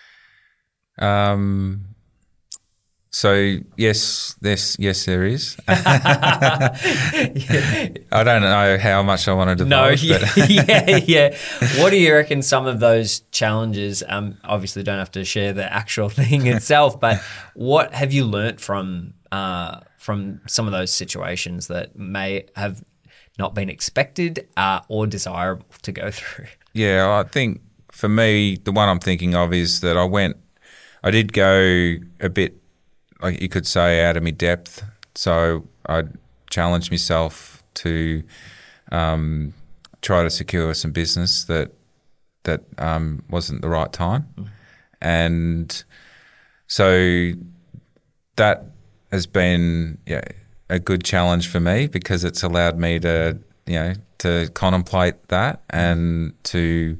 So yes, there is. I don't know how much I want to divulge. What do you reckon some of those challenges? Obviously, don't have to share the actual thing itself, but what have you learnt from some of those situations that may have not been expected or desirable to go through? Yeah, I think for me, the one I'm thinking of is that I did go a bit, like you could say, out of my depth. So I challenged myself to try to secure some business that wasn't the right time. And so that has been a good challenge for me, because it's allowed me to contemplate that, and to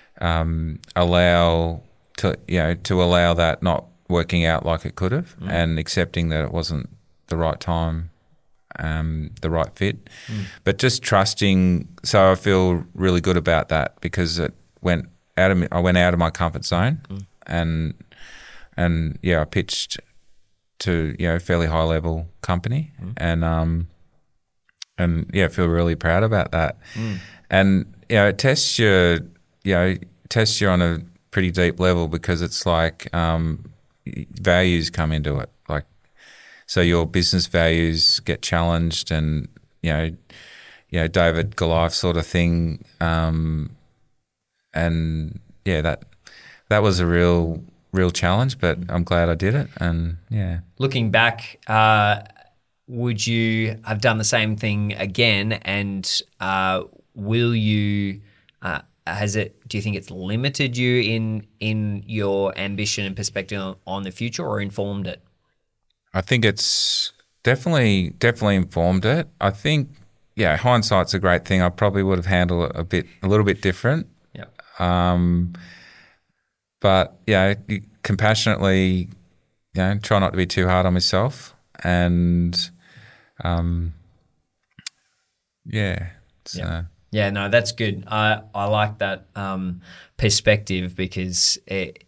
allow that not working out like it could have, and accepting that it wasn't the right time, the right fit, but just trusting. So I feel really good about that, because it went I went out of my comfort zone, and I pitched to a fairly high level company, and I feel really proud about that. And it tests you on a pretty deep level, because it's like values come into it, like, so your business values get challenged, and David Goliath sort of thing, and that was a real challenge, but I'm glad I did it. And Looking back, would you have done the same thing again? And will you? Do you think it's limited you in your ambition and perspective on the future, or informed it? I think it's definitely informed it. I think hindsight's a great thing. I probably would have handled it a little bit different. Yeah. But compassionately, try not to be too hard on myself, and Yeah, no, that's good. I like that perspective, because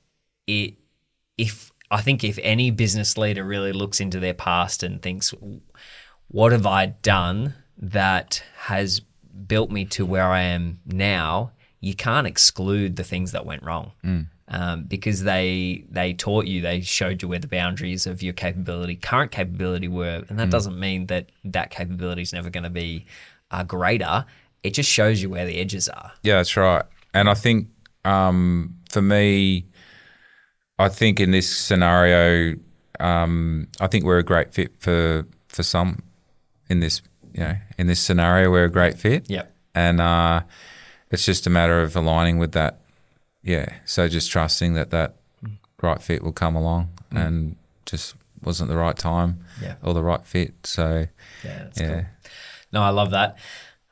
if any business leader really looks into their past and thinks, what have I done that has built me to where I am now, you can't exclude the things that went wrong. Because they taught you, they showed you where the boundaries of your current capability were, and that doesn't mean that capability is never going to be greater. It just shows you where the edges are. Yeah, that's right. And I think for me, I think in this scenario, I think we're a great fit for some in this scenario. We're a great fit. Yeah. And it's just a matter of aligning with that. Yeah. So just trusting that right fit will come along, and just wasn't the right time or the right fit. So that's cool. No, I love that.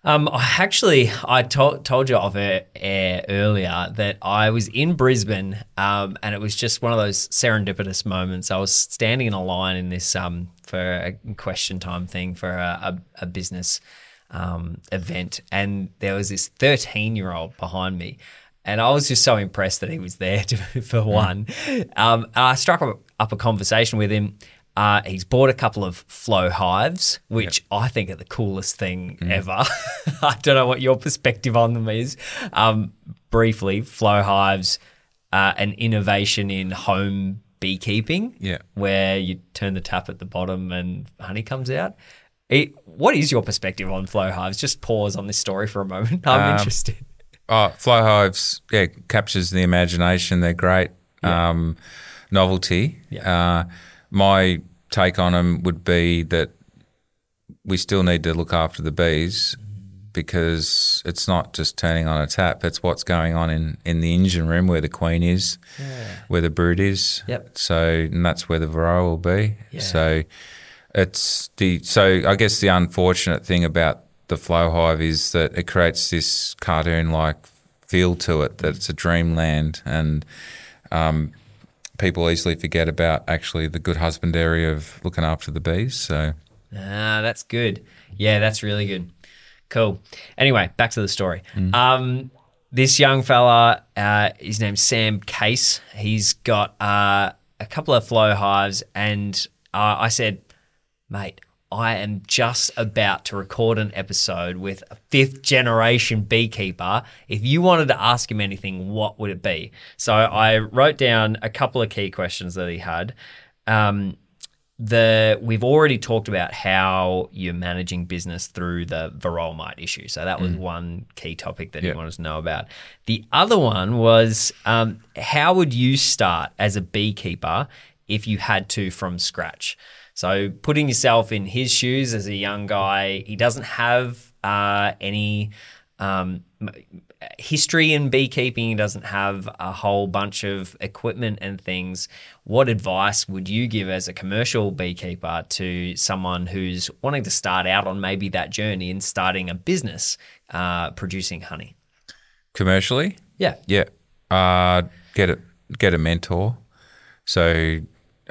I told you off air earlier that I was in Brisbane, and it was just one of those serendipitous moments. I was standing in a line in this for a question time thing for a business event, and there was this 13-year-old behind me, and I was just so impressed that he was there for one. I struck up a conversation with him. He's bought a couple of flow hives, which I think are the coolest thing ever. I don't know what your perspective on them is. Briefly, flow hives, an innovation in home beekeeping, where you turn the tap at the bottom and honey comes out. What is your perspective on flow hives? Just pause on this story for a moment. I'm interested. Flow hives, captures the imagination. They're great. Novelty. My take on them would be that we still need to look after the bees, because it's not just turning on a tap, it's what's going on in the engine room where the queen is, where the brood is. And that's where the varroa will be. So I guess the unfortunate thing about the flow hive is that it creates this cartoon-like feel to it, that it's a dreamland, and people easily forget about actually the good husbandry of looking after the bees. So, that's good. Yeah, that's really good. Cool. Anyway, back to the story. This young fella, his name's Sam Case. He's got a couple of flow hives, and I said, mate, I am just about to record an episode with a 5th generation beekeeper. If you wanted to ask him anything, what would it be? So I wrote down a couple of key questions that he had. We've already talked about how you're managing business through the varroa mite issue. So that was one key topic that he wanted to know about. The other one was how would you start as a beekeeper if you had to from scratch? So putting yourself in his shoes as a young guy, he doesn't have any history in beekeeping. He doesn't have a whole bunch of equipment and things. What advice would you give as a commercial beekeeper to someone who's wanting to start out on maybe that journey and starting a business producing honey? Commercially? Yeah. Get a mentor. So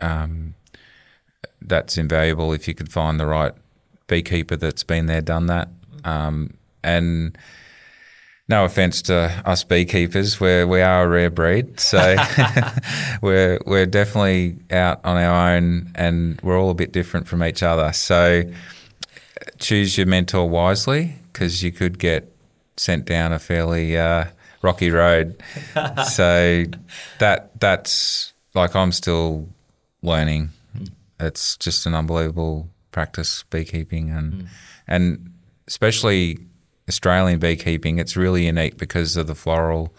that's invaluable if you could find the right beekeeper that's been there, done that. And no offence to us beekeepers, we are a rare breed, so we're definitely out on our own, and we're all a bit different from each other. So choose your mentor wisely, because you could get sent down a fairly rocky road. So that's like, I'm still learning. It's just an unbelievable practice, beekeeping, and especially Australian beekeeping. It's really unique because of the floral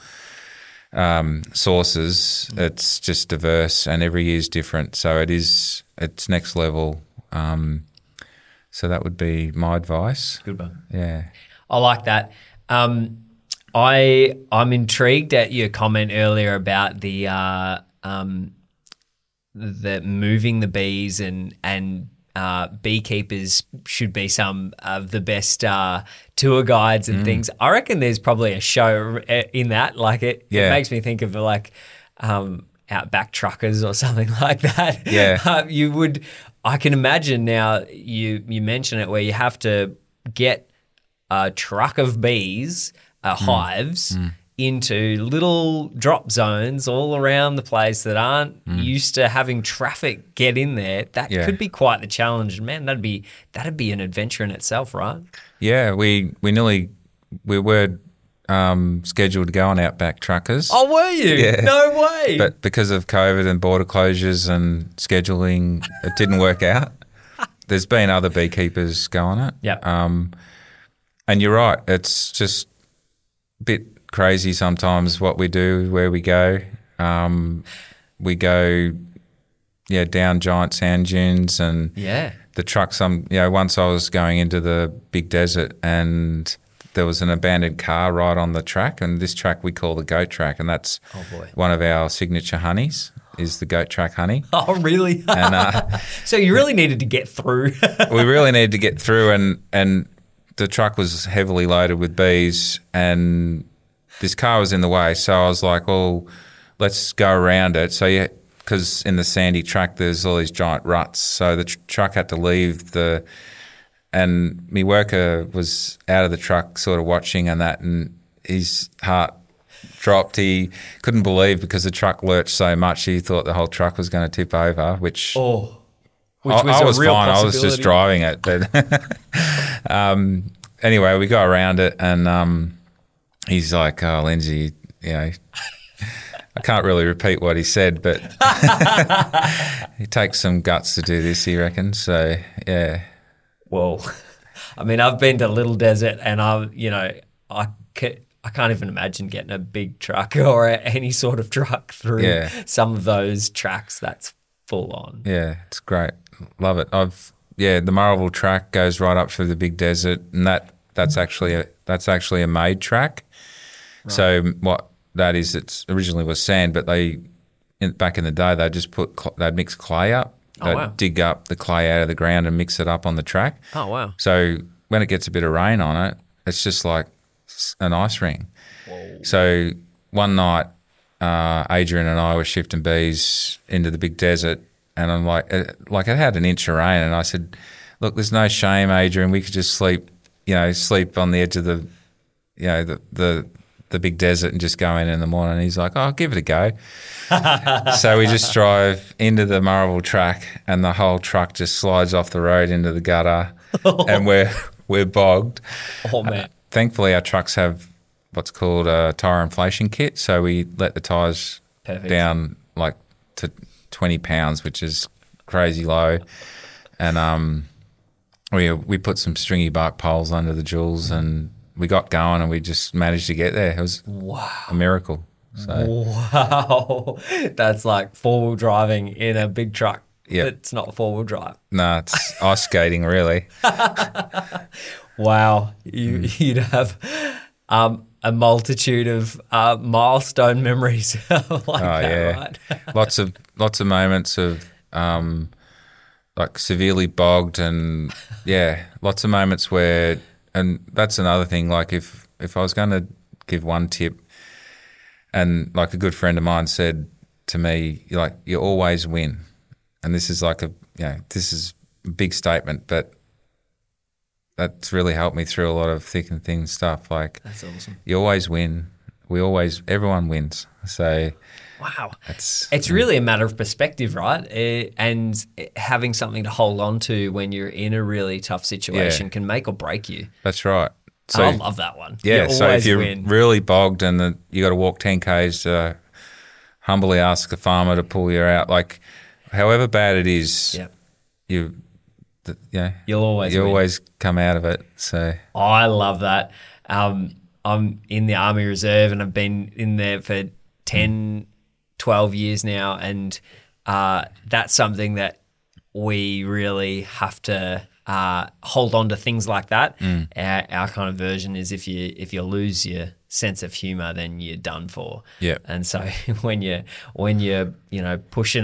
sources. It's just diverse, and every year is different. So it's next level. So that would be my advice. Good one. Yeah. I like that. I'm intrigued at your comment earlier about the moving the bees, and beekeepers should be some of the best tour guides and things. I reckon there's probably a show in that. Like it makes me think of like Outback Truckers or something like that. Yeah. I can imagine now. You mention it, where you have to get a truck of bees, hives, into little drop zones all around the place that aren't used to having traffic get in there. That could be quite the challenge. Man, that'd be an adventure in itself, right? Yeah, we were scheduled to go on Outback Truckers. Oh, were you? Yeah. No way. But because of COVID and border closures and scheduling, it didn't work out. There's been other beekeepers go on it. Yeah. And you're right, it's just a bit crazy sometimes what we do, where we go. We go, down giant sand dunes, and the truck. Once I was going into the big desert, and there was an abandoned car right on the track, and this track we call the goat track, and that's one of our signature honeys is the goat track honey. Oh, really? And so you really needed to get through. We really needed to get through, and the truck was heavily loaded with bees, and this car was in the way. So I was like, well, let's go around it. So because in the sandy track there's all these giant ruts, so the truck had to leave and my worker was out of the truck sort of watching and his heart dropped. He couldn't believe, because the truck lurched so much, he thought the whole truck was going to tip over, which was I was a real fine. I was just driving it. But anyway, we go around it, and he's like, "Oh, Lindsay, I can't really repeat what he said, but it takes some guts to do this, he reckons." So, yeah. Well, I mean, I've been to Little Desert, and I can't even imagine getting a big truck or any sort of truck through some of those tracks. That's full on. Yeah, it's great. Love it. The Murrayville track goes right up through the big desert, and that's actually a made track. Right. So what that is, it originally was sand, but back in the day they'd just they'd mix clay up. They'd dig up the clay out of the ground and mix it up on the track. Oh, wow. So when it gets a bit of rain on it, it's just like an ice ring. Whoa. So one night, Adrian and I were shifting bees into the big desert, and I'm like it had an inch of rain, and I said, "Look, there's no shame, Adrian. We could just sleep on the edge of the big desert and just go in the morning." And he's like, "Oh, give it a go." So we just drive into the Murrayville track, and the whole truck just slides off the road into the gutter, and we're bogged. Oh, man. Thankfully, our trucks have what's called a tyre inflation kit, so we let the tyres down like to 20 pounds, which is crazy low. And we put some stringy bark poles under the jewels, and we got going, and we just managed to get there. It was a miracle. So. Wow. That's like four-wheel driving in a big truck. Yeah. It's not four-wheel drive. No, it's ice skating, really. Wow. You'd have a multitude of milestone memories right? lots of moments of like severely bogged, and lots of moments where, and that's another thing, like if I was going to give one tip, and like a good friend of mine said to me, like, you always win. And this is like this is a big statement, but that's really helped me through a lot of thick and thin stuff. Like, That's awesome. you always win. Everyone wins. So Wow. it's Really a matter of perspective, right? And having something to hold on to when you're in a really tough situation can make or break you. that's right. So I love that one. Yeah, You so if always you're win. really bogged and you got to walk 10 Ks to humbly ask the farmer to pull you out, like however bad it is, Yeah. you'll always come out of it. So I love that. I'm in the Army Reserve and I've been in there for 10, 12 years now. And that's something that we really have to hold on to, things like that. Our kind of version is if you lose your sense of humor, then you're done for. Yeah. And so when you're pushing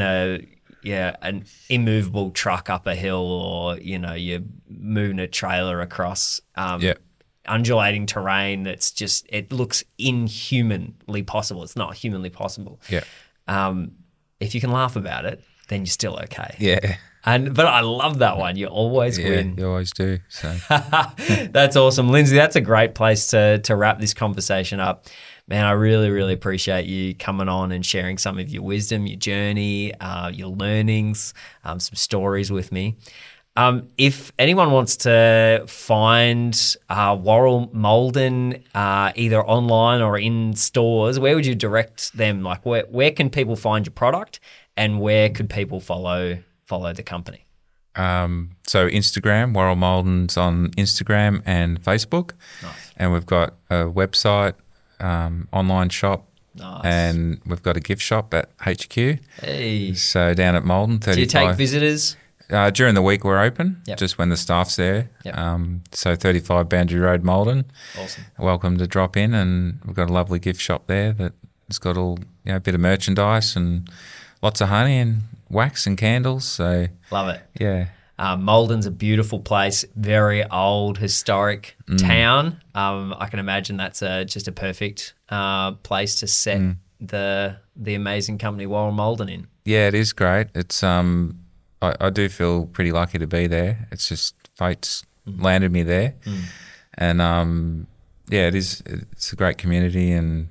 an immovable truck up a hill, or you're moving a trailer across undulating terrain it looks inhumanly possible. It's not humanly possible. Yeah. If you can laugh about it, then you're still okay. Yeah. But I love that one. You always win. You always do. So That's awesome. Lindsay, that's a great place to wrap this conversation up. Man, I really, really appreciate you coming on and sharing some of your wisdom, your journey, your learnings, some stories with me. If anyone wants to find Worrell Maldon either online or in stores, where would you direct them? Like where can people find your product, and where could people follow the company? So Instagram, Worrell Maldon's on Instagram and Facebook. Nice. And we've got a website, online shop. Nice. And we've got a gift shop at HQ. Hey. So down at Maldon, 35. Do you take visitors? During the week we're open, Yep. just when the staff's there. Yep. So 35 Boundary Road, Maldon. Awesome. Welcome to drop in, and we've got a lovely gift shop there that's got all a bit of merchandise and lots of honey and wax and candles. So Love it. yeah, Maldon's a beautiful place, very old, historic town. I can imagine that's just a perfect place to set the amazing company Worrell Maldon in. yeah, it is great. It's I do feel pretty lucky to be there. It's just fate's landed me there, and it is. It's a great community, and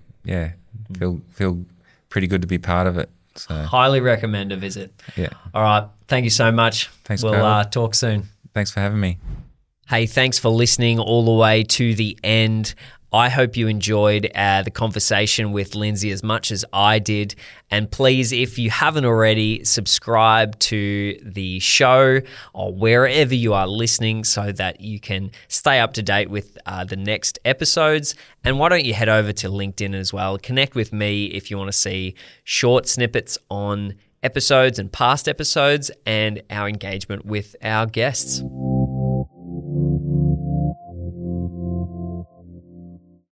feel pretty good to be part of it. So Highly recommend a visit. yeah, All right. Thank you so much. Thanks, We'll Caleb. talk soon. thanks for having me. Hey, thanks for listening all the way to the end. I hope you enjoyed the conversation with Lindsay as much as I did. And please, if you haven't already, subscribe to the show or wherever you are listening so that you can stay up to date with the next episodes. And why don't you head over to LinkedIn as well? Connect with me if you want to see short snippets on episodes and past episodes and our engagement with our guests.